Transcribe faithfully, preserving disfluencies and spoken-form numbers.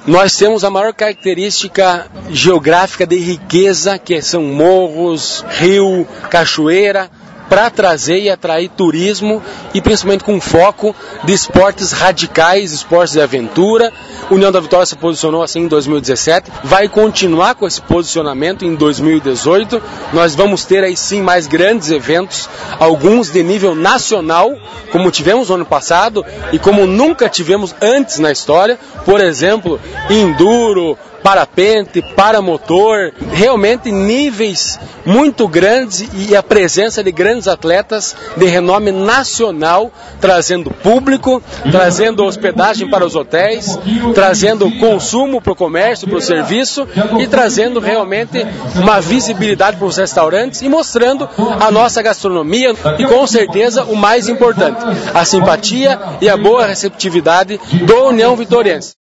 Nós temos a maior característica geográfica de riqueza, que são morros, rio, cachoeira, para trazer e atrair turismo e principalmente com foco de esportes radicais, esportes de aventura. União da Vitória se posicionou assim em dois mil e dezessete, vai continuar com esse posicionamento em dois mil e dezoito. Nós vamos ter aí sim mais grandes eventos, alguns de nível nacional, como tivemos no ano passado e como nunca tivemos antes na história. Por exemplo, enduro, parapente, paramotor, realmente níveis muito grandes e a presença de grandes atletas de renome nacional, trazendo público, trazendo hospedagem para os hotéis, trazendo consumo para o comércio, para o serviço e trazendo realmente uma visibilidade para os restaurantes e mostrando a nossa gastronomia e com certeza o mais importante, a simpatia e a boa receptividade do União Vitoriense.